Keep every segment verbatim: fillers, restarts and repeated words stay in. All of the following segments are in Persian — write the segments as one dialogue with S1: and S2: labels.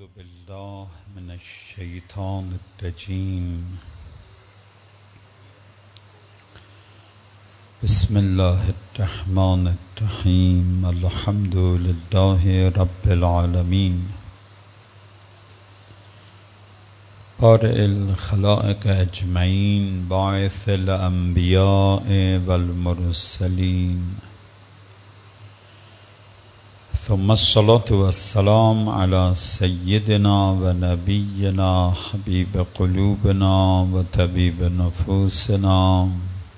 S1: أعوذ بالله من الشيطان الرجيم. بسم الله الرحمن الرحيم. الحمد لله رب العالمين بارئ الخلائق أجمعين باعث الأنبياء والمرسلين، ثم الصلاة والسلام على سيدنا ونبينا حبيب قلوبنا وطبيب نفوسنا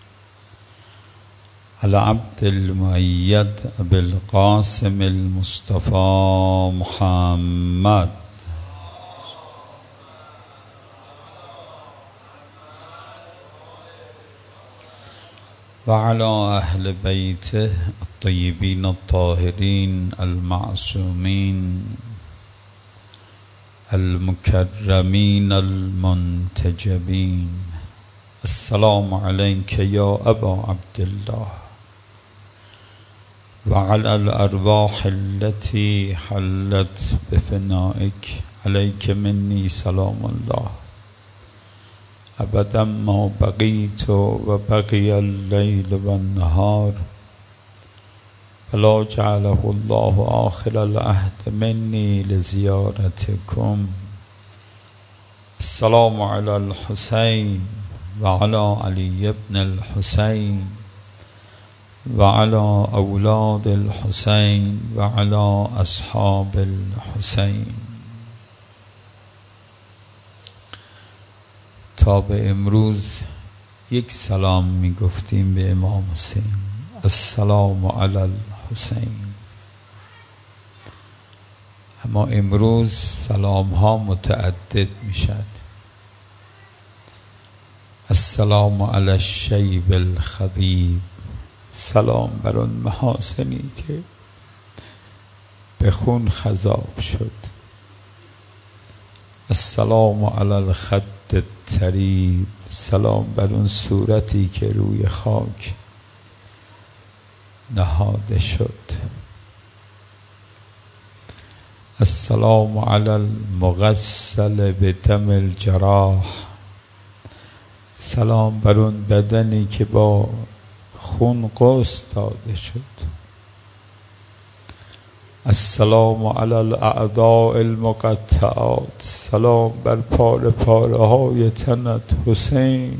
S1: العبد المؤيد أبي القاسم المصطفى محمد وعلى أهل بيته الطيبين الطاهرين المعصومين المكرمين المنتجبين. السلام عليك يا أبا عبد الله وعلى الأرواح التي حلت بفنائك، عليك مني سلام الله أبدا ما بقيت وبقي الليل والنهار، فلا جعله الله آخر العهد مني لزيارتكم. السلام على الحسين وعلى علي بن الحسين وعلى أولاد الحسين وعلى أصحاب الحسين. تا به امروز یک سلام می گفتیم به امام حسین، السلام علی الحسین، اما امروز سلام ها متعدد می شد. السلام علی الشیب الخضیب، سلام بر آن محاسنی که به خون خضاب شد. السلام علی الخد الطریب، سلام بر اون صورتی که روی خاک نهاده شد. السلام علی المغسل بدم الجراح، سلام بر اون بدنی که با خون غسل داده شد. السلام علی الاعضاء المقطعات، سلام بر پاره پاره های تنت حسین.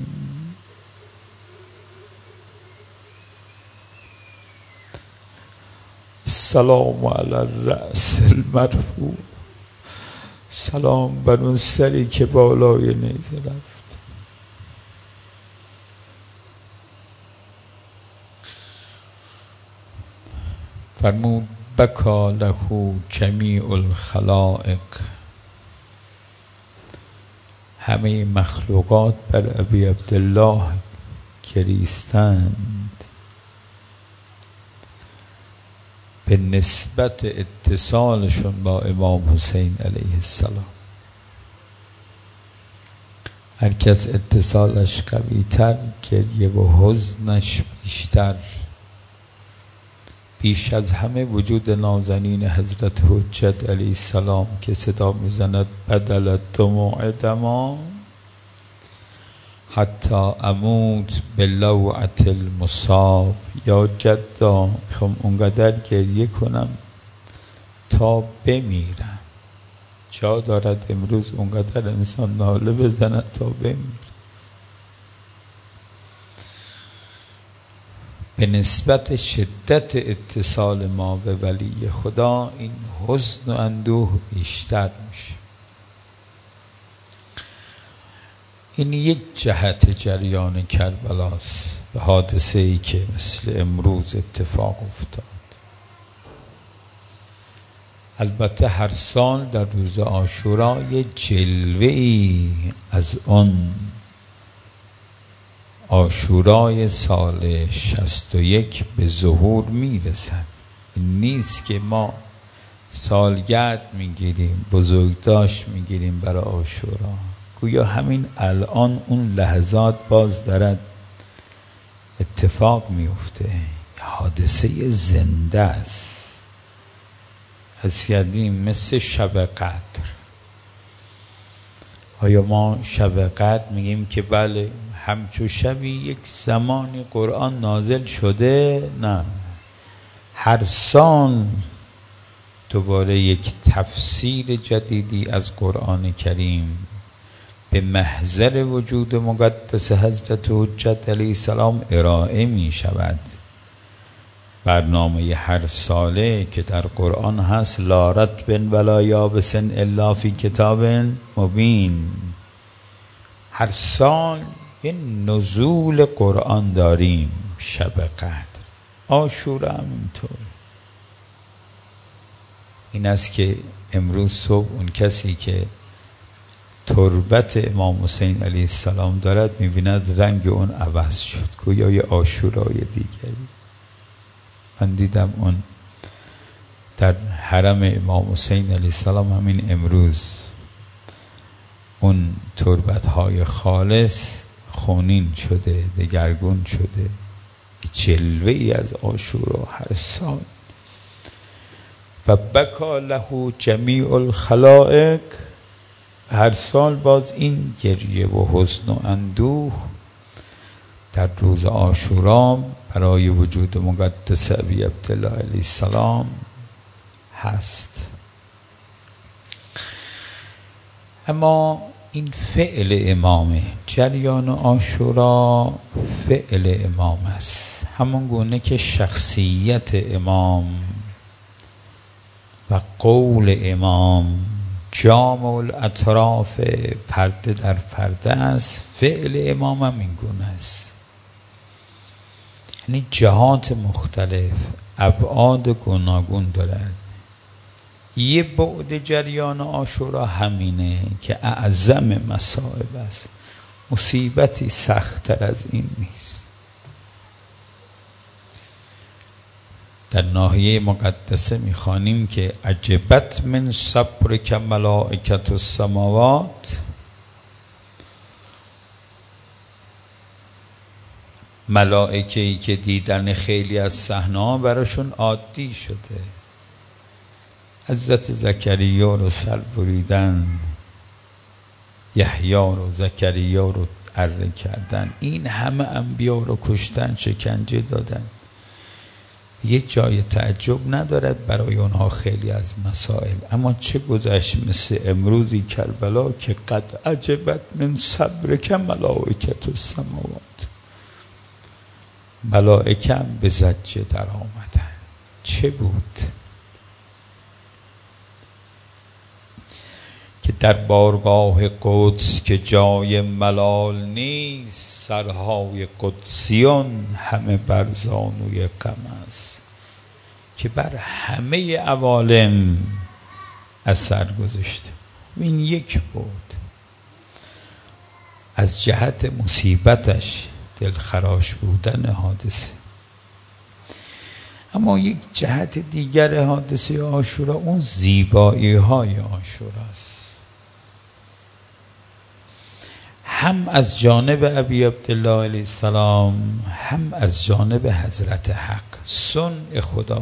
S1: السلام علی الرأس المرفوع، سلام بر اون سری که بالای نیزه رفت. فرمود بکا له جمیع الخلائق، همه مخلوقات بر ابی عبدالله گریستند به نسبت اتصالشون با امام حسین علیه السلام. هر کس اتصالش قوی تر، گریه و حزنش بیشتر. بیش از همه وجود نازنین حضرت حجت علیه السلام که صدا میزند بدل الدموع دما حتی اموت بلوعة المصاب. یا جدا، میخوام اونقدر گریه کنم تا بمیرم. جا دارد امروز اونقدر انسان ناله بزند تا بمیرم. به نسبت شدت اتصال ما به ولی خدا این حزن و اندوه بیشتر میشه. این یک جهت جریان کربلاست به حادثه ای که مثل امروز اتفاق افتاد. البته هر سال در روز عاشورا یه جلوه ای از اون عاشورای سال شصت و یک به ظهور میرسد. این نیست که ما سالگرد میگیریم، بزرگداشت میگیریم برای عاشورا. گویا همین الان اون لحظات باز دارد اتفاق میفته. حادثه زنده است. حس کردیم مثل شب قدر آیا ما شب قدر میگیم که بله همچو شبی یک زمانی قرآن نازل شده؟ نه، هر سال دوباره یک تفسیر جدیدی از قرآن کریم به محضر وجود مقدس حضرت حجت علیه السلام ارائه می شود. برنامه هر ساله که در قرآن هست لا رطب ولا یابس الا فی کتاب مبین. هر سال یه نزول قرآن داریم. شب قدر، عاشورا هم اینطور. این است که امروز صبح اون کسی که تربت امام حسین علیه السلام دارد میبیند رنگ اون عوض شد، گویا یه عاشورای دیگری. من دیدم اون در حرم امام حسین علیه السلام همین امروز اون تربت های خالص خونین شده، دگرگون شده، جلوه ای از عاشورا هر سال. و بکا له جمیع الخلائق، هر سال باز این گریه و حزن و اندوه در روز عاشورا برای وجود مقدس ابی عبدالله علیه السلام هست. اما این فعل امامه، جریان عاشورا فعل امام است، همون گونه که شخصیت امام و قول امام جامع الاطراف پرده در پرده است، فعل امام هم این گونه است. یعنی جهات مختلف، ابعاد گوناگون دارد. یه بعد جریان عاشورا همینه که اعظم مصائب است، مصیبتی سخت‌تر از این نیست. در ناحیه مقدسه میخوانیم که عجبت من صبرک ملائکة السماوات، ملائکه‌ای که دیدن خیلی از صحنه‌ها براشون عادی شده. حضرت زکریا رو سر بریدن، یحیی رو زکریا رو اره کردن، این همه انبیا رو کشتن، شکنجه دادن. یک جای تعجب ندارد برای اونها خیلی از مسائل. اما چه گذشت مثل امروزی کربلا که قد عجبت من صبرک ملائکة السماوات، ملائکه هم به زجه در آمدن. چه بود که در بارگاه قدس که جای ملال نیست، سرهای قدسیان همه بر زانوی غم است، که بر همه عوالم اثر گذاشته. این یک بود از جهت مصیبتش، دلخراش بودن حادثه. اما یک جهت دیگر حادثه عاشورا اون زیبایی های عاشورا است، هم از جانب ابی عبدالله علیه السلام، هم از جانب حضرت حق. صنع خدا،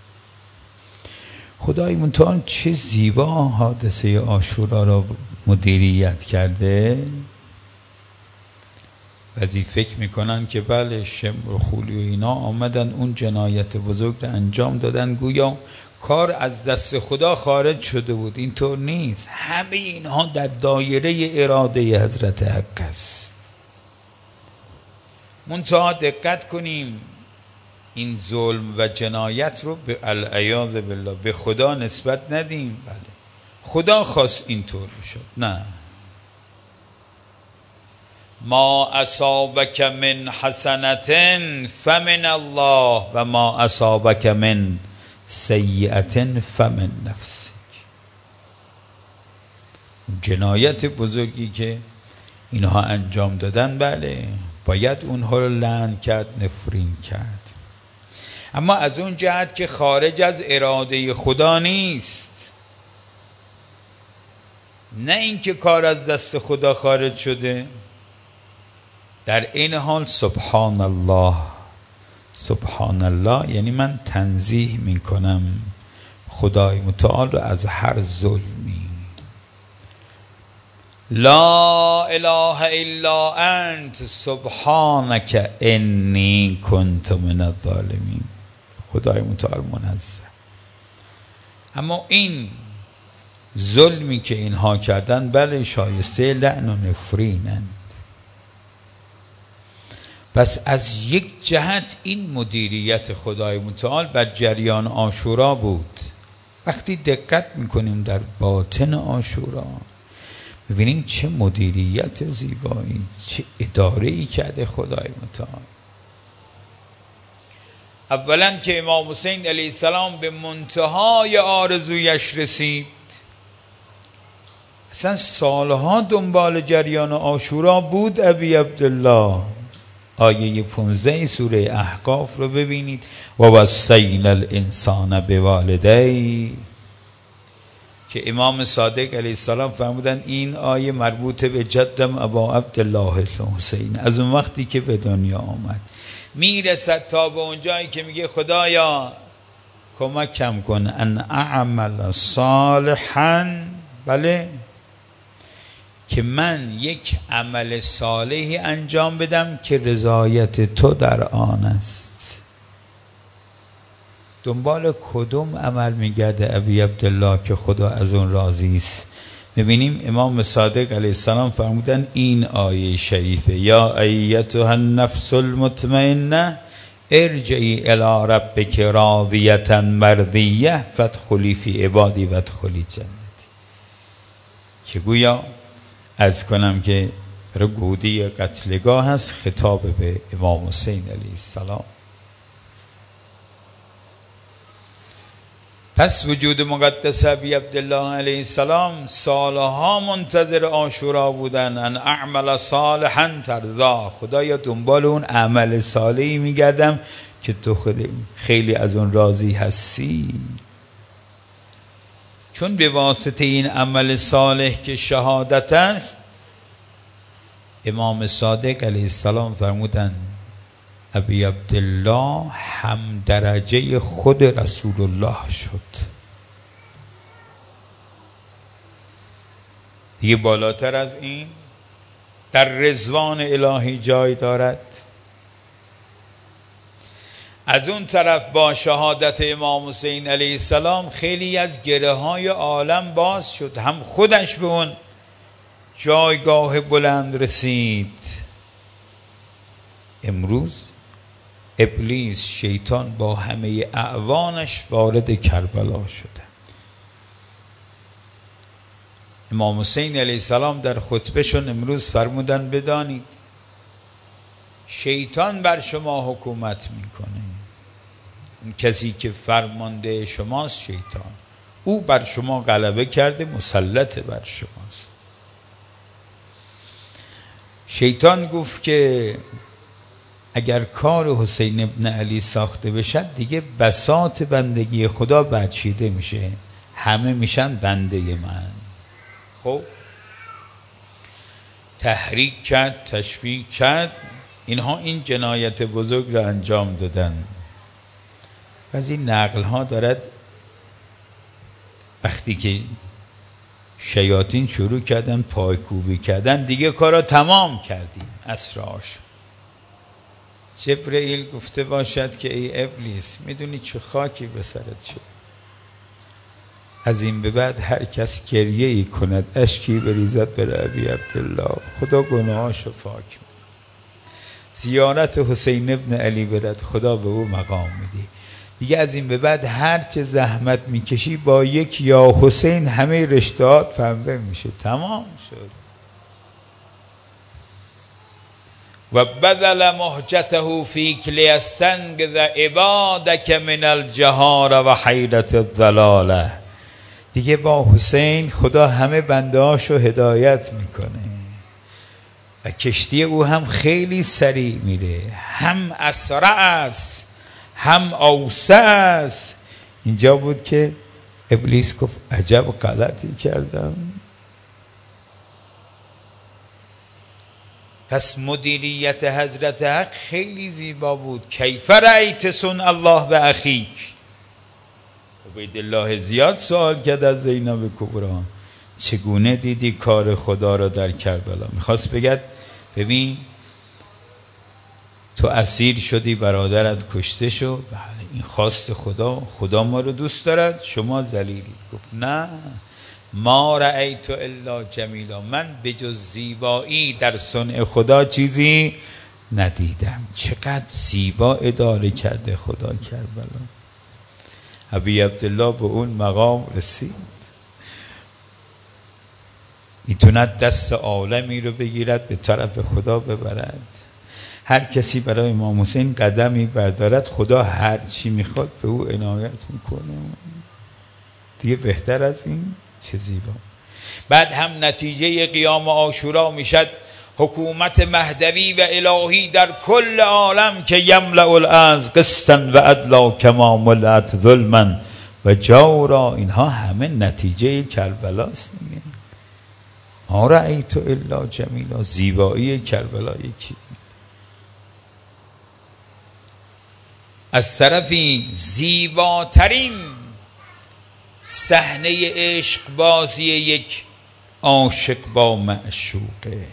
S1: خدای متعال چه زیبا حادثه عاشورا را مدیریت کرده. بعضی فکر میکنن که بله شمر و خولی و اینا آمدن اون جنایت بزرگ را انجام دادن، گویا کار از دست خدا خارج شده بود. اینطور نیست، همه اینها در دایره اراده حضرت حق است. منتها دقت کنیم این ظلم و جنایت رو به العیاذ بالله به خدا نسبت ندیم. بله خدا خواست اینطور بشد، نه. ما اصابک من حسنة فمن الله و ما اصابک من سیئة فمن نفسک. جنایت بزرگی که اینها انجام دادن، بله باید اونها رو لعن کرد، نفرین کرد، اما از اون جهت که خارج از اراده خدا نیست. نه اینکه کار از دست خدا خارج شده، در این حال سبحان الله، سبحان الله یعنی من تنزیه می کنم خدای متعال رو از هر ظلمی. لا اله الا انت سبحانک انی کنت من الظالمین. خدای متعال منزه. اما این ظلمی که اینها کردن بله شایسته لعن و نفرینند. پس از یک جهت این مدیریت خدای متعال بر جریان عاشورا بود. وقتی دقت میکنیم در باطن عاشورا ببینیم چه مدیریت زیبایی، چه اداره‌ای کرده خدای متعال. اولا که امام حسین علیه السلام به منتهای آرزویش رسید، اصلا سالها دنبال جریان عاشورا بود. ابی عبدالله آیه پانزده سوره احقاف رو ببینید. و وصینا الانسان بوالدیه، که امام صادق علیه السلام فرمودن این آیه مربوط به جدم ابا عبدالله حسین. از اون وقتی که به دنیا آمد میرسد تا به اونجایی که میگه خدایا کمکم کن ان اعمل صالحا، بله، که من یک عمل صالحی انجام بدم که رضایت تو در آن است. دنبال کدوم عمل میگرده ابی عبدالله که خدا از اون راضی است؟ میبینیم امام صادق علیه السلام فرمودن این آیه شریفه یا ایتها النفس المطمئنه ارجعی الی ربک راضیة مرضیه فادخلی فی عبادی وادخلی جنتی، که گویا از کنم که رگودی قتلگاه هست، خطاب به امام حسین علیه السلام. پس وجود مقدس ابی عبدالله علیه السلام سالها منتظر عاشورا بودن. ان اعمل صالحا ترضا، خدایا دنبال اون عمل صالحی میگردم که تو خیلی از اون راضی هستی. چون به واسطه این عمل صالح که شهادت است، امام صادق علیه السلام فرمودن ابی عبدالله هم درجه خود رسول الله شد. یه بالاتر از این در رضوان الهی جای دارد. از اون طرف با شهادت امام حسین علیه السلام خیلی از گره های عالم باز شد، هم خودش به اون جایگاه بلند رسید. امروز ابلیس شیطان با همه اعوانش وارد کربلا شده. امام حسین علیه السلام در خطبهشون امروز فرمودن بدانید شیطان بر شما حکومت میکنه. اون کسی که فرمانده شماست شیطان، او بر شما غلبه کرده، مسلط بر شماست. شیطان گفت که اگر کار حسین ابن علی ساخته بشد دیگه بساط بندگی خدا برچیده میشه، همه میشن بنده من. خب تحریک کرد، تشویق کرد، اینها این جنایت بزرگ را انجام دادن. و از این نقل ها دارد وقتی که شیاطین شروع کردن پایکوبی کردن دیگه کارا تمام کردیم اسرارش. جبرئیل گفته باشد که ای ابلیس میدونی چه خاکی به سرت شد، از این به بعد هر کس گریه ای کند اشکی بریزد بر ابی عبدالله خدا گناهاشو پاک می‌کنه. زیارت حسین ابن علی برد خدا به او مقام میده. دیگه از این به بعد هر چه زحمت میکشی با یک یا حسین همه رشتهات پنبه میشه، تمام شد. و بذل مهجته فیک لیستنقذ عبادک من الجهار و حیرت الضلاله. دیگه با حسین خدا همه بنده هاشو هدایت میکنه و کشتی او هم خیلی سریع میره، هم اسرع است هم اوسع است. اینجا بود که ابلیس گفت عجب غلطی کردم. پس مدیریت حضرت حق خیلی زیبا بود. کیف رأیت صنع الله به اخیک. عبیدالله زیاد سوال کرد از زینب کبرا چگونه دیدی کار خدا را در کربلا؟ میخواست بگد ببین تو اسیر شدی، برادرت کشته شد، بله این خواست خدا، خدا ما رو دوست دارد، شما ذلیلید. گفت نه، ما رأیت الا جمیلا، من به جز زیبایی در صنع خدا چیزی ندیدم. چقدر زیبا اداره کرده خدا کربلا. ابی عبدالله به اون مقام رسید، میتوند دست عالمی رو بگیرد به طرف خدا ببرد. هر کسی برای امام حسین قدمی بردارد خدا هر چی میخواد به او عنایت میکنه. دیگه بهتر از این چه زیبا. بعد هم نتیجه قیام عاشورا میشد حکومت مهدوی و الهی در کل عالم که یملأ الارض قسطا و عدلا کما ملأت ظلما و جورا. اینها همه نتیجه کربلاست دیگه. ما رأیت الا جمیلا، زیبایی کربلا یکی. از طرفی زیباترین صحنه عشق بازی یک عاشق با معشوقه.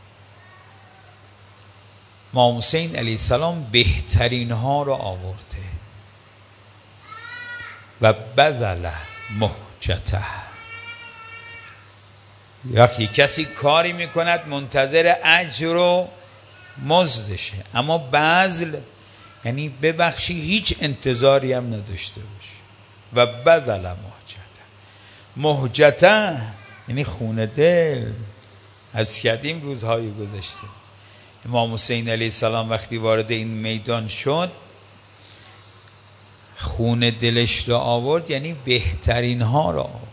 S1: امام حسین علیه السلام بهترین ها را آورده و بذل مهجته. وقتی کسی کاری میکند منتظر اجر و مزدشه، اما بذل یعنی ببخشی هیچ انتظاری هم نداشته باش. و بذل مهجته، مهجته یعنی خون دل. از کردیم روزهای گذشته امام حسین علیه السلام وقتی وارد این میدان شد خون دلش را آورد، یعنی بهترین ها را آورد.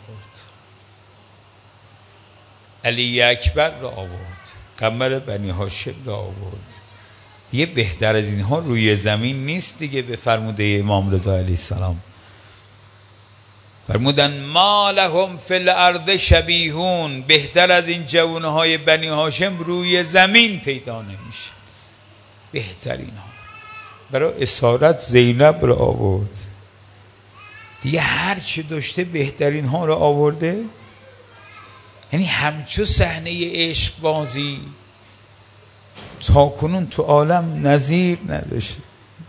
S1: علی اکبر را آورد، قمر بنی هاشم را آورد. یه بهتر از اینها روی زمین نیست دیگه. به فرموده امام رضا علیه السلام فرمودن ما لهم فی الارض شبیهون، بهتر از این جوانهای بنی هاشم روی زمین پیدا نمیشه. بهترین ها برای اسارت زینب را آورد. دیگه هر چی داشته بهترین ها را آورده. یعنی همچو صحنه عشق بازی تا کنون تو عالم نظیر نداشته.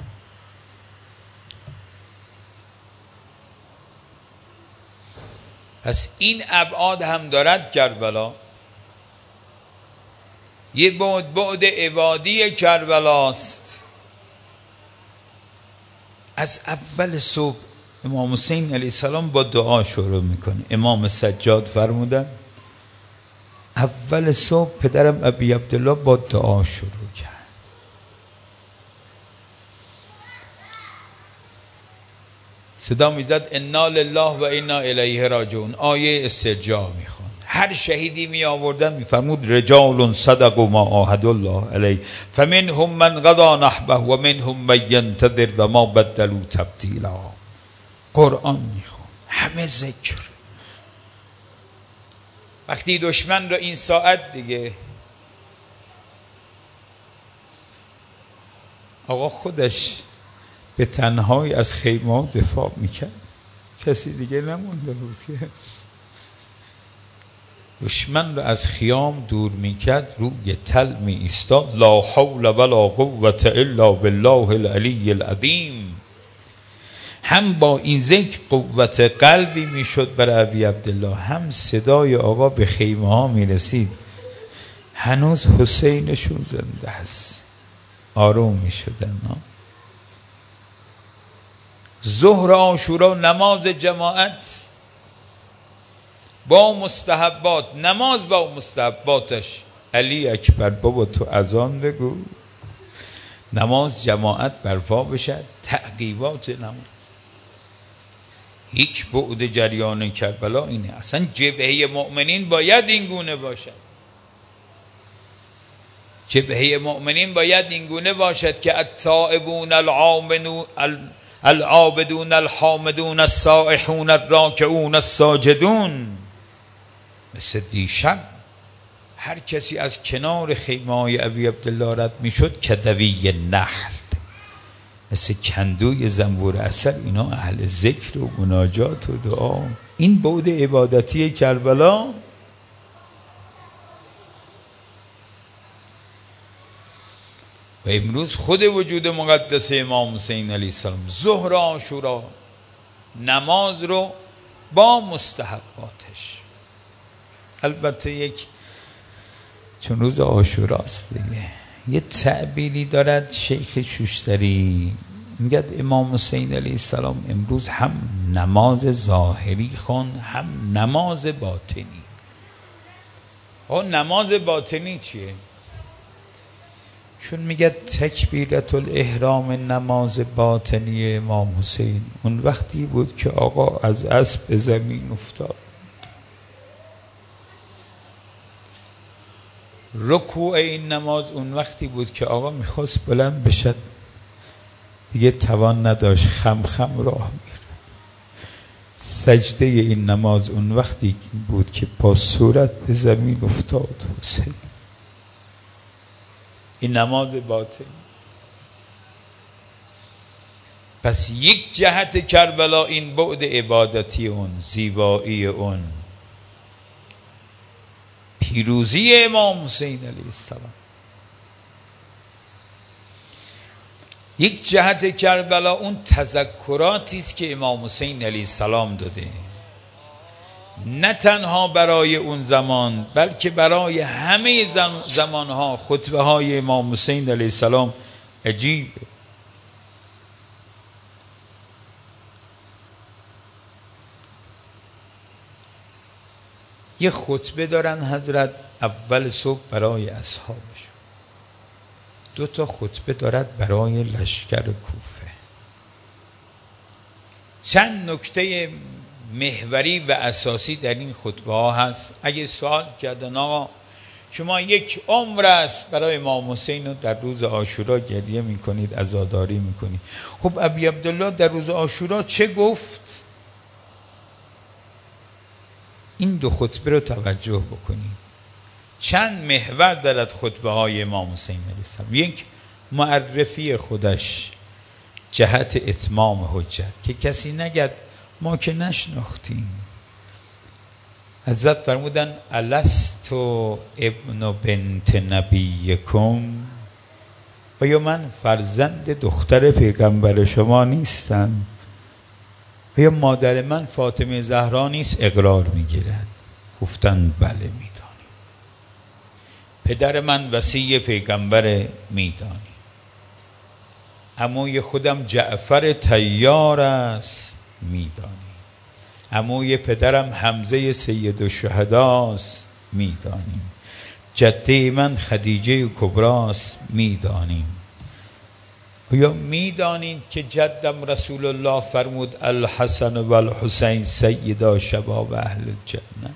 S1: پس این ابعاد هم دارد کربلا. یه بعد بعد عبادی کربلاست. از اول صبح امام حسین علیه السلام با دعا شروع میکنه. امام سجاد فرمودن اول صبح پدرم ابی عبدالله با دعا شروع کرد. صدا میزد انا لله و انا الیه راجعون، آیه استرجاع میخوان. هر شهیدی می آوردن میفرمود رجال صدقوا ما عاهدوا الله علیه فمنهم من قضی نحبه و منهم من ینتظر و ما بدلوا تبدیلا. قرآن میخوان، همه ذکر. وقتی دشمن را این ساعت دیگه آقا خودش به تنهایی از خیمه ها دفاع میکرد، کسی دیگه نمونده بود که دشمن را از خیام دور میکرد. روی تل می ایستاد لا حول ولا قوة الا بالله العلی العظیم. هم با این ذکر قوت قلبی میشد برای ابی عبدالله، هم صدای آقا به خیمه ها میرسید. هنوز حسینشون زنده است، آروم میشدن. ظهر عاشورا نماز جماعت با مستحبات، نماز با مستحباتش. علی اکبر بابا تو اذان بگو، نماز جماعت برپا بشد، تعقیبات نماز. هیچ بعد جریان کربلا اینه. اصلا جبهه مؤمنین باید این گونه باشد. جبهه مؤمنین باید این گونه باشد که التائبون العامنون العابدون الحامدون السائحون الراکعون الساجدون. مثل دیشب هر کسی از کنار خیمه های ابی عبدالله رد می شد کدوی نحل، مثل کندوی زنبور عسل. اینا اهل ذکر و مناجات و دعا. این بعد عبادتی کربلا و امروز خود وجود مقدس امام حسین علیه السلام ظهر عاشورا نماز رو با مستحباتش، البته یک چون روز عاشوراست دیگه یه تعبیری دارد شیخ شوشتری، میگه امام حسین علیه السلام امروز هم نماز ظاهری خون هم نماز باطنی. ها نماز باطنی چیه؟ چون میگه تکبیرت الاحرام نماز باطنی امام حسین اون وقتی بود که آقا از اسب به زمین افتاد، رکوع این نماز اون وقتی بود که آقا میخواست بلند بشد دیگه توان نداشت خم خم راه میره، سجده این نماز اون وقتی بود که با صورت به زمین افتاد حسین. این نماز باطن. پس یک جهت کربلا این بعد عبادتی اون، زیبایی اون، پیروزی امام حسین علیه السلام. یک جهت کربلا اون تذکراتی است که امام حسین علیه السلام داده، نه تنها برای اون زمان بلکه برای همه زمانها. خطبه های امام حسین علیه السلام عجیبه. یه خطبه دارن حضرت اول صبح برای اصحابش، دو تا خطبه دارد برای لشکر کوفه. چند نکته محوری و اساسی در این خطبه ها هست. اگه سوال کردن آقا شما یک عمر است برای امام حسین رو در روز عاشورا گریه میکنید، عزاداری میکنید، خب ابی عبدالله در روز عاشورا چه گفت؟ این دو خطبه رو توجه بکنید. چند محور دارد خطبه های امام حسین علیه السلام. یک، معرفی خودش، جهت اتمام حجت، که کسی نگد ما که نشناختیم. حضرت فرمودن الستو ابن بنت نبیکم، آیا من فرزند دختر پیغمبر شما نیستم؟ آیا مادر من فاطمه زهرا نیست؟ اقرار میگیرد. گفتن بله میدانیم. پدر من وصی پیغمبر میدانیم. عموی خودم جعفر طیار است میدانیم. عموی پدرم حمزه سید الشهداست میدانیم. جده من خدیجه کبراست میدانیم. یا میدانید که جدم رسول الله فرمود الحسن و الحسین سیدا شباب اهل الجنه؟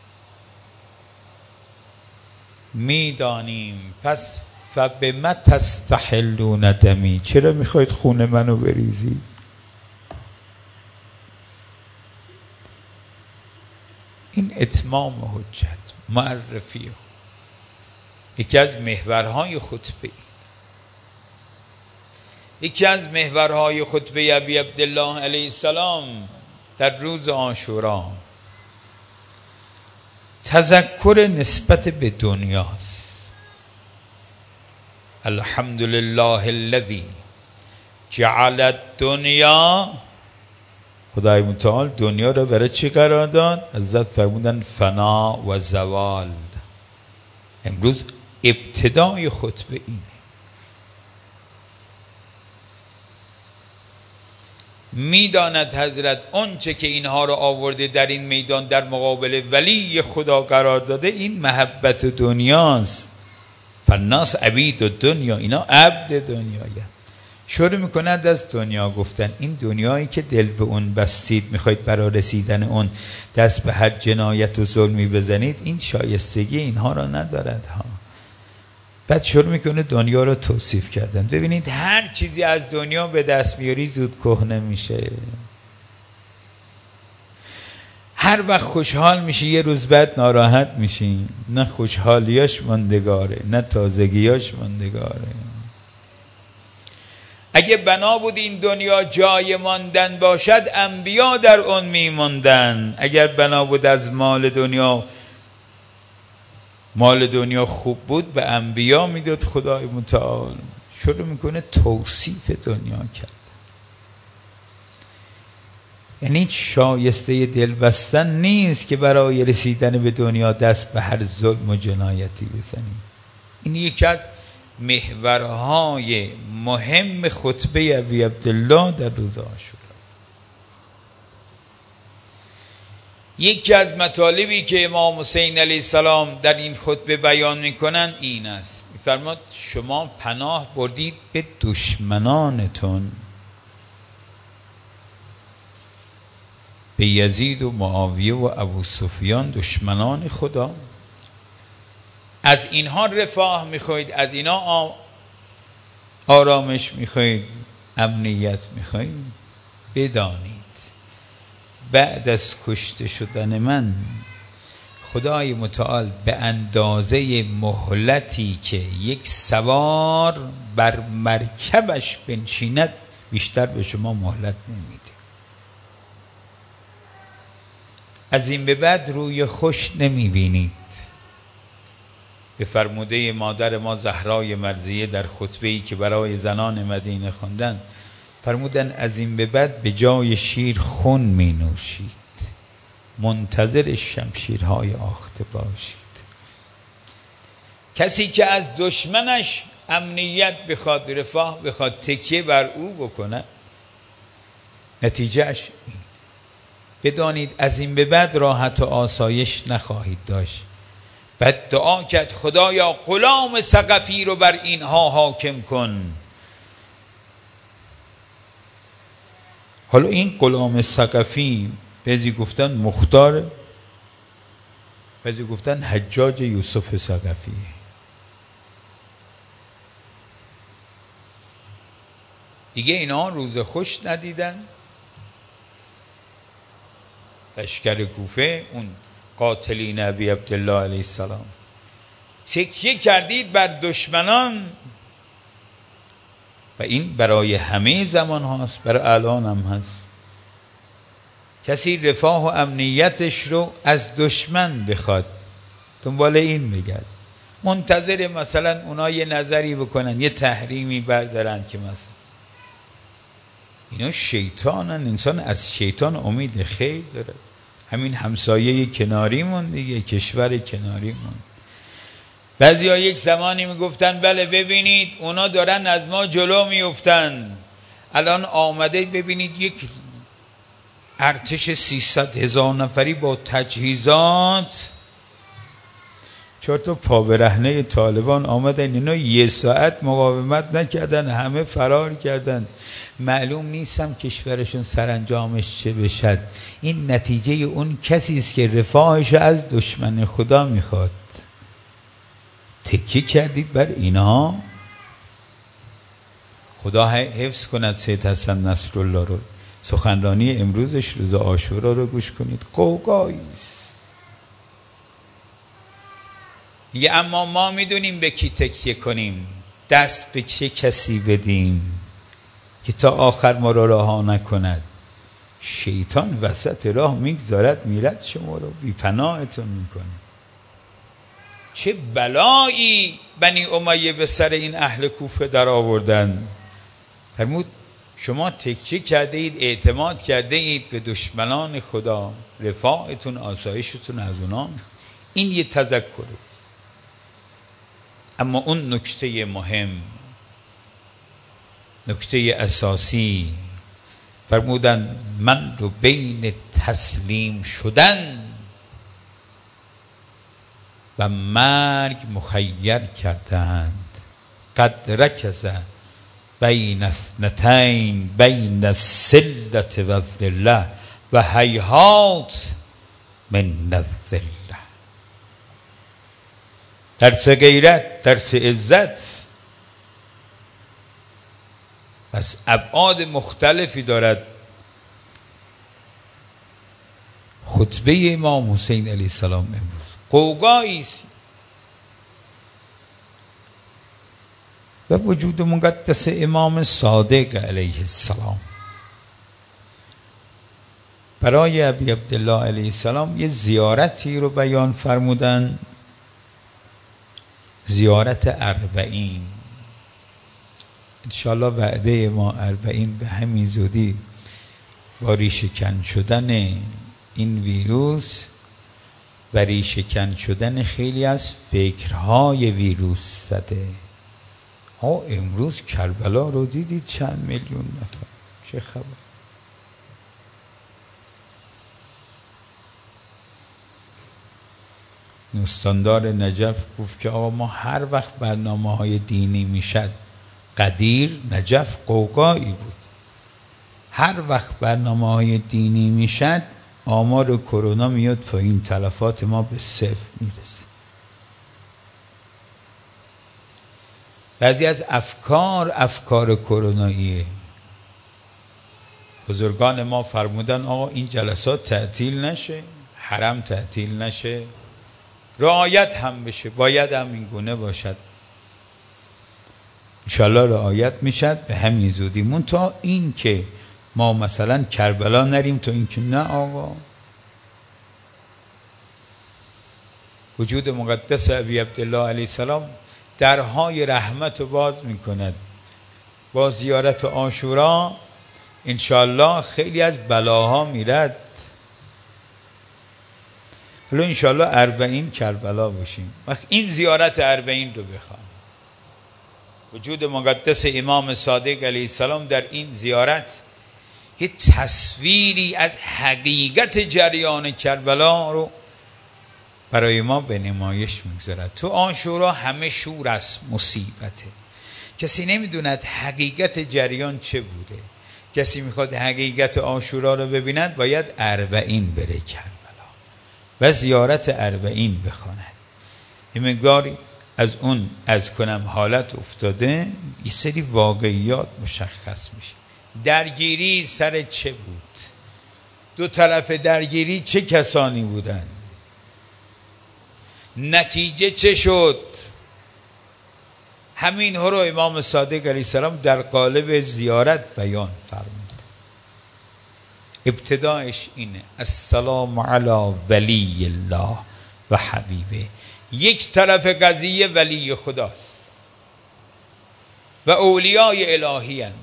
S1: میدانیم. پس فبما تستحلون دمی، چرا میخواید خون منو بریزید؟ این اتمام حجت، معرفی خود. یکی از محورهای خطبه یکی از محورهای خطبه ابی عبدالله علیه السلام در روز عاشورا تذکر نسبت به دنیاست. الحمدلله الذی جعل الدنیا، خدای متعال دنیا رو برای چی قرار داد؟ حضرت فرمودن فنا و زوال. امروز ابتدای خطبه اینه. میداند حضرت آنچه که اینها رو آورده در این میدان در مقابل ولی خدا قرار داده، این محبت دنیاست. فالناس عبید دنیا، اینا عبد دنیایی. شروع میکنند از دنیا گفتن. این دنیایی که دل به اون بستید، میخواید برای رسیدن اون دست به هر جنایت و ظلمی بزنید، این شایستگی اینها را ندارد ها. بعد شروع میکنه دنیا رو توصیف کردن. ببینید هر چیزی از دنیا به دست میاری زود کهنه میشه. هر وقت خوشحال میشی یه روز بعد ناراحت میشی. نه خوشحالیاش ماندگاره نه تازگیاش ماندگاره. اگه بنا بود این دنیا جای ماندن باشد، انبیا در اون میموندن. اگر بنا بود از مال دنیا مال دنیا خوب بود، به انبیا میداد خدای متعال. شروع میکنه توصیف دنیا کرد. یعنی شایسته دل بستن نیست که برای رسیدن به دنیا دست به هر ظلم و جنایتی بزنیم. این یکی از محورهای مهم خطبه ابی عبدالله در روز عاشورا است. یکی از مطالبی که امام حسین علیه السلام در این خطبه بیان میکنن این است، میفرماد شما پناه بردید به دشمنانتون، به یزید و معاویه و ابو سفیان، دشمنان خدا. از اینها رفاه میخواید، از اینها آرامش میخواید، امنیت میخواید، بدانید بعد از کشته شدن من خدای متعال به اندازه مهلتی که یک سوار بر مرکبش بنشیند بیشتر به شما مهلت نمیده. از این به بعد روی خوش نمیبینید. به فرموده مادر ما زهرای مرضیه در خطبه‌ای که برای زنان مدینه خواندن، فرمودن از این به بعد به جای شیر خون می نوشید، منتظر شمشیرهای آخته باشید. کسی که از دشمنش امنیت بخواد، رفاه بخواد، تکیه بر او بکنه، نتیجهش این. بدانید از این به بعد راحت و آسایش نخواهید داشت. بعد دعا کرد خدایا غلام ثقفی رو بر اینها حاکم کن. حالا این غلام ثقفی بعضی گفتن مختار، بعضی گفتن حجاج یوسف ثقفی. دیگه اینا روز خوش ندیدن. لشکر کوفه، اون قاتلین ابی عبدالله علیه السلام، تکیه کردید بر دشمنان. و این برای همه زمان هاست، برای الان هم هست. کسی رفاه و امنیتش رو از دشمن بخواد، دنبال این بگرد، منتظر مثلا اونا یه نظری بکنن، یه تحریمی بردارن که مثلا اینا شیطانن. انسان از شیطان امید خیر داره. همین همسایه کناریمون دیگه، کشور کناریمون. بعضی ها یک زمانی میگفتن بله ببینید اونا دارن از ما جلو میفتن، الان آمده ببینید یک ارتش سیصد هزار نفری با تجهیزات، چهار تا پا برهنه طالبان آمدن، اینا یه ساعت مقاومت نکردن، همه فرار کردن. معلوم نیستم کشورشون سرانجامش چه بشد. این نتیجه اون کسی است که رفاهش از دشمن خدا میخواد. تکیه کردید بر اینها. خدا حفظ کند سید حسن نصرالله رو. سخنرانی امروزش روز عاشورا رو گوش کنید، قوقایی است. یه اما ما میدونیم به کی تکیه کنیم، دست به چه کسی بدیم که تا آخر ما را رها نکند. شیطان وسط راه میگذارد میرد شما رو بی پناهتون میکنه. چه بلایی بنی امیه به سر این اهل کوفه در آوردن. فرمود شما تکیه کرده اید، اعتماد کرده اید به دشمنان خدا، رفاعتون، آسایشتون از اونا. این یه تذکر. اما اون نکته مهم، نکته اساسی، فرمودن من رو بین تسلیم شدن و مرگ مخیر کردند. قد رکز بین اثنتین بین السلة و الذلة و هیهات من الذلة. درس غیرت، درس عزت، پس ابعاد مختلفی دارد. خطبه امام حسین علیه السلام امروز قوقایی است و وجود مقدس امام صادق علیه السلام. برای ابی عبدالله علیه السلام یه زیارتی رو بیان فرمودن، زیارت اربعین. انشالله وعده ما اربعین به همین زودی با ریشه‌کن شدن این ویروس و ریشه‌کن شدن خیلی از فکرهای ویروس زده. ها امروز کربلا رو دیدید چند میلیون نفر، چه خبر؟ نستاندار نجف گفت که آقا ما هر وقت برنامه های دینی میشد، قدیر نجف قوقایی بود، هر وقت برنامه های دینی میشد آمار کرونا میاد پایین، تلفات ما به صفر میرسه. بعضی از افکار افکار کروناییه. بزرگان ما فرمودن آقا این جلسات تعطیل نشه، حرم تعطیل نشه، رعایت هم بشه، باید هم این گونه باشد. انشالله رعایت میشد به همین زودی. مون تا این که ما مثلا کربلا نریم، تا این که نه آقا وجود مقدس ابی عبدالله علیه السلام درهای رحمت رو باز میکند. با زیارت عاشورا انشالله خیلی از بلاها میرد. حالا انشالله اربعین کربلا باشیم. وقت این زیارت اربعین رو بخوان، وجود مقدس امام صادق علیه السلام در این زیارت یه تصویری از حقیقت جریان کربلا رو برای ما به نمایش میگذارد. تو عاشورا همه شور است، مصیبته. کسی نمیدوند حقیقت جریان چه بوده. کسی میخواد حقیقت عاشورا رو ببیند باید اربعین بره کربلا و زیارت اربعین بخواند. یه مقداری از اون از کنم حالت افتاده، یه سری واقعیات مشخص میشه. درگیری سر چه بود؟ دو طرف درگیری چه کسانی بودن؟ نتیجه چه شد؟ همین ها رو امام صادق علیه السلام در قالب زیارت بیان فرمود. ابتدایش اینه: السلام علی ولی الله و حبیبه. یک طرف قضیه ولی خداست و اولیای الهی هستند.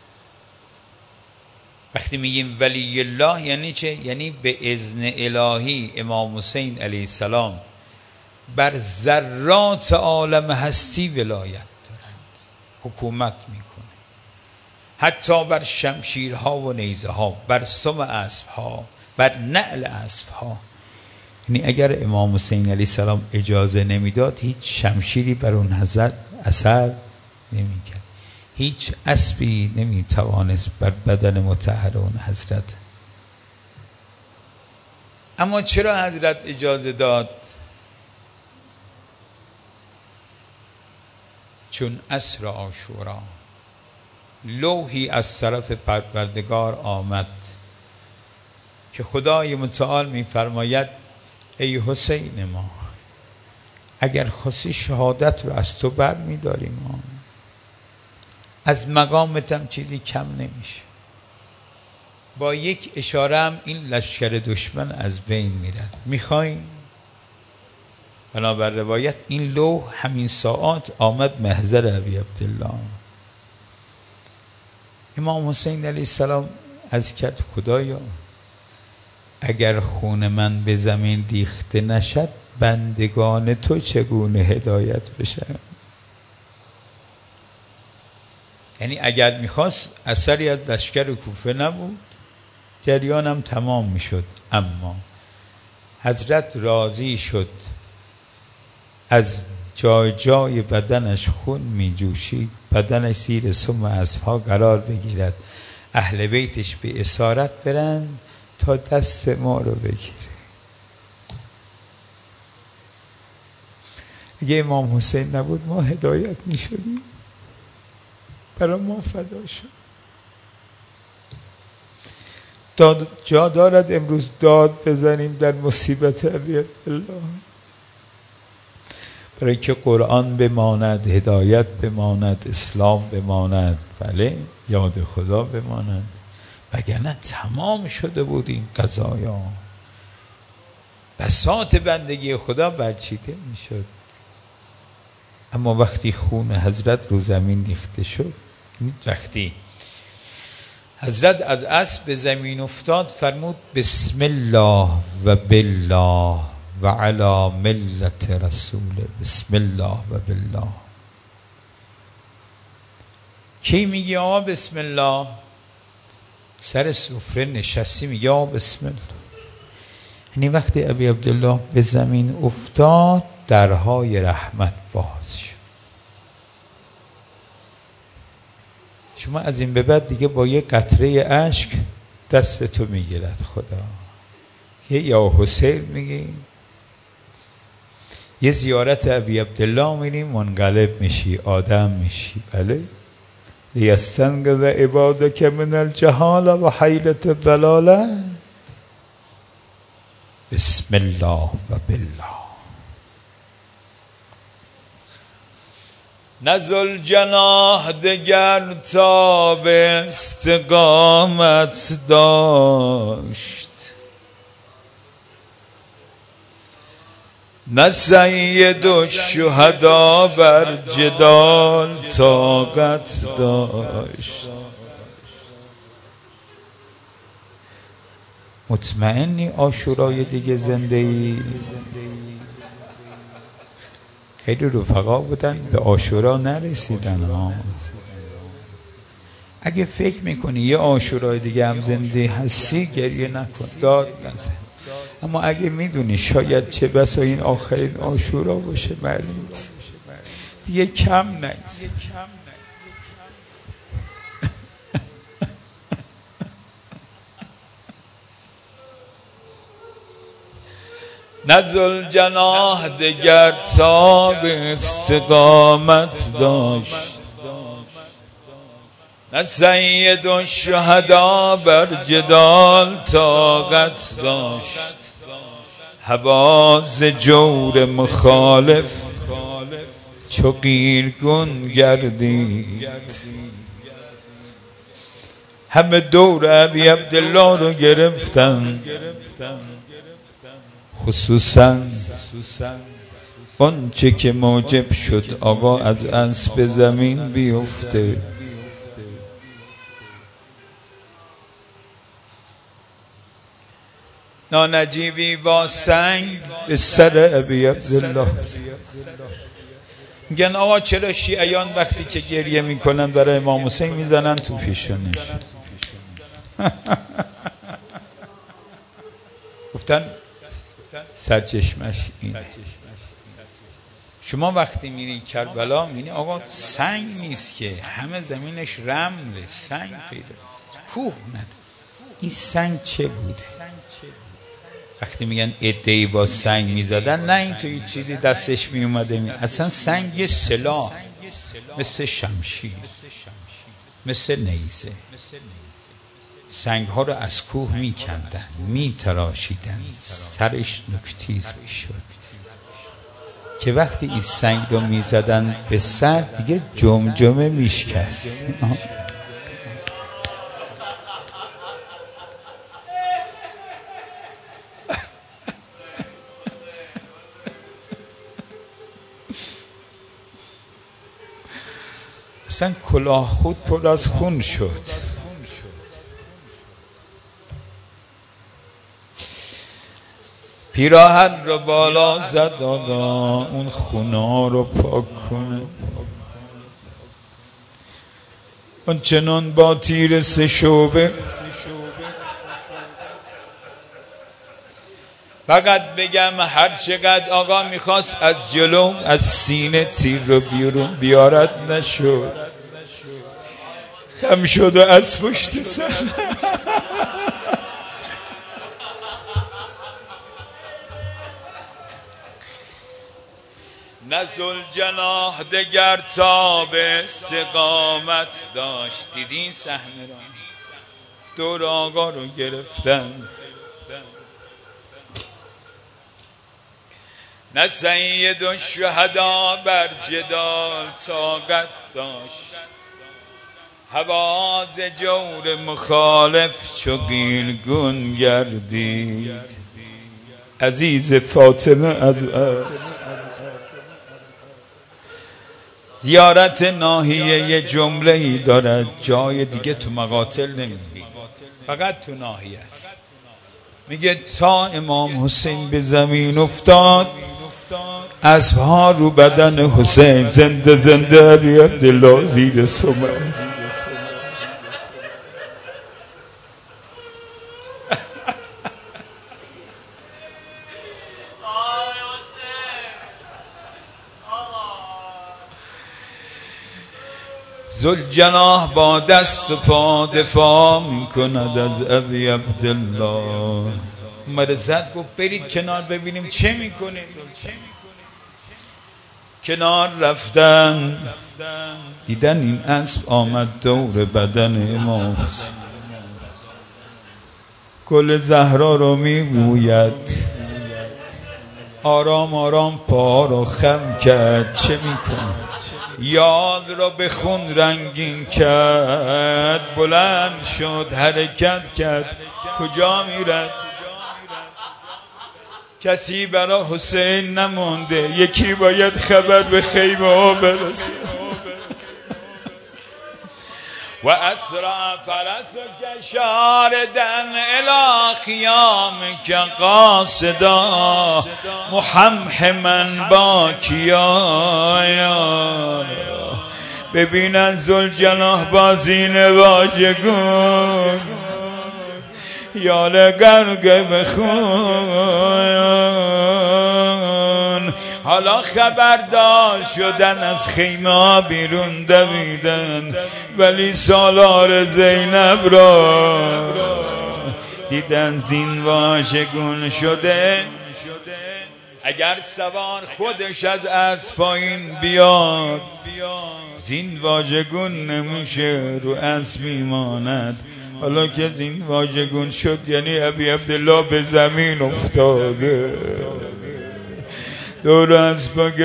S1: وقتی میگیم ولی الله یعنی چه؟ یعنی به اذن الهی امام حسین علیه السلام بر ذرات عالم هستی ولایت دارند، حکومت میکنه، حتی بر شمشیرها و نیزه ها، بر سم اسب ها، بر نعل اسب ها. یعنی اگر امام حسین علیه السلام اجازه نمیداد هیچ شمشیری بر اون حضرت اثر نمیکرد، هیچ اسبی نمیتوانست بر بدن مطهر اون حضرت. اما چرا حضرت اجازه داد؟ چون عصر عاشورا لوحی از طرف پروردگار آمد که خدای متعال میفرماید ای حسین ما، اگر خواستی شهادت رو از تو بر میداریم ما، از مقامتم چیزی کم نمیشه. با یک اشاره هم این لشکر دشمن از بین میرد. میخوای؟ بنابر روایت این لوح همین ساعات آمد محضر ابی عبدالله. امام حسین علیه السلام از کرد خدایا اگر خون من به زمین ریخته نشد بندگان تو چگونه هدایت بشن؟ یعنی اگر میخواست اثری از لشکر کوفه نبود، جریانم تمام میشد. اما حضرت راضی شد از جای جای بدنش خون می جوشید، بدنش زیر سم اسبها قرار بگیرد، اهل بیتش به اسارت برند تا دست ما رو بگیره. اگه امام حسین نبود ما هدایت می شدیم، برای ما فدا شد. داد جا دارد امروز داد بزنیم در مصیبت ابی عبدالله، برای که قرآن بماند، هدایت بماند، اسلام بماند، بله یاد خدا بماند، وگرنه تمام شده بود این قضایا. بساط بندگی خدا برچیده میشد. اما وقتی خون حضرت رو زمین ریخته شد وقتی حضرت از اسب به زمین افتاد فرمود بسم الله و بالله و علی ملت رسوله. بسم الله و بالله. کی میگی آقا بسم الله؟ سر سفره نشستی میگی آقا بسم الله. یعنی وقتی ابی عبدالله به زمین افتاد درهای رحمت باز شد. شما از این به بعد دیگه با یه قطره اشک دستتو میگیرد خدا. یه یا حسین میگی، یه زیارت ابی عبدالله میری منقلب میشی، آدم میشی. بله لیستنقذ عبادک من الجهال و حیلت الضلاله. بسم الله و بالله. نزل جناح دگر تا به استقامت داشت، نه سید الشهدا بر جدال طاقت داشت. مطمئنی عاشورای دیگه زنده ای؟ خیلی رفقا بودن به عاشورا نرسیدن ها. اگه فکر میکنی یه عاشورای دیگه هم زنده هستی گریه نکن، داد نزن. اما اگه میدونی شاید چه بسا این آخرین عاشورا باشه معلوم نیست، دیگه کم نیست. نزل جناح دگر تا به استقامت داشت، نه سید الشهدا بر جدال طاقت داشت. هواز جور مخالف چو قیرگون گردید، همه دور ابی عبدالله رو گرفتن، خصوصا اون چه که موجب شد آقا از اسب زمین بیفته. نانجیبی با سنگ به سر ابی عبدالله. میگن آقا چرا شیعیان وقتی که گریه میکنن برای امام حسین میزنن تو پیشونش؟ گفتن سرچشمش این. شما وقتی میری کربلا میبینی آقا سنگ نیست که، همه زمینش رمله، سنگ پیدا، کوه نداره. این سنگ چه بوده؟ وقتی میگن عده‌ای با سنگ میزدن، نه این توی چیزی دستش میومده می. اصلا سنگ یه سلاح، مثل شمشیر، مثل نیزه. سنگ ها رو از کوه می کندن، می تراشیدن، سرش نوک‌تیز می شد که وقتی این سنگ رو می زدن به سر دیگه جمجمه می شکست. اصلا کلاه خود پر از خون شد. پیراهن رو بالا زد آقا اون خونا رو پاک کنه. اون چنان با تیر سه شعبه فقط بگم هر چقدر آقا میخواست از جلو از سینه تیر رو بیرون بیارد نشد، خم شد و از پشت سر نزل جناح دگر تا به استقامت داشت. دیدین صحنه را؟ دور آقا رو گرفتن، نه سید الشهدا بر جدال طاقت داشت. هواز جور مخالف چو قیرگون گردید. عزیز فاطمه از زیارت ناحیه یه جمله ای دارد، جای دیگه تو مقاتل نمیگی، فقط تو ناحیه است. میگه تا امام حسین به زمین افتاد، اسبها رو بدن حسین زنده زنده علی عبدالله زیر سمر. ذوالجناح با دست و پا دفاع میکند از ابی عبدالله. مرزد گفت برید کنار ببینیم چه میکنه. کنار رفتن، دیدن این اسب آمد دور بدن امام حسین. گل زهرا رو میبوید، آرام آرام پا رو خم کرد. چه میکنه؟ یاد را به خون رنگین کرد، بلند شد حرکت کرد. کجا میرد؟ کسی برا حسین نمونده، یکی باید خبر به خیمه برسه. و اسرع فرسک شاردن الی خیامک قاصدا محمحما باکیا. ببینن ذوالجناح با زین واژگون، یال گرگ بخون. حالا خبردار شدن، از خیمه بیرون دویدن، ولی سالار زینب را دیدن زین واژگون شده. اگر سوار خودش از اسب پایین بیاد، زین واژگون نمیشه، رو اسب میماند. حالا که زین واژگون شد یعنی ابی عبدالله به زمین افتاده. دور اسب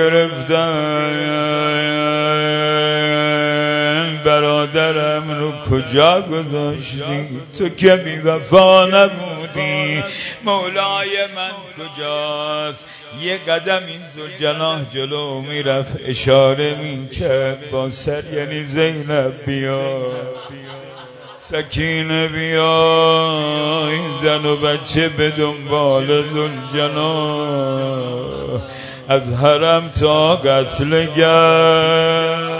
S1: گرفتن، برادرم رو کجا گذاشتی؟ تو که بی وفا نبودی، مولای من کجاست؟ یه قدم این ذوالجناح جلو میرفت، اشاره میکرد با سر، یعنی زینب بیا، سکینه بیا، این زن و بچه به دنبال ذوالجناح از حرم تا قتلگر.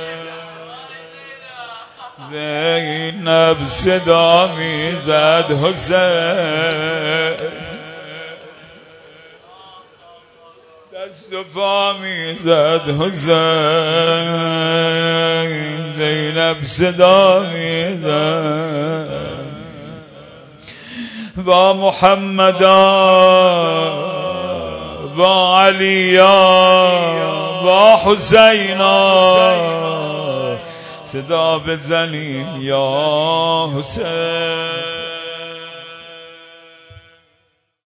S1: زینب صدا میزد حسین، دست و پا میزد حسین. زینب صدا میزد با محمدا و علیا و حسینا، صدا بزنیم یا حسین.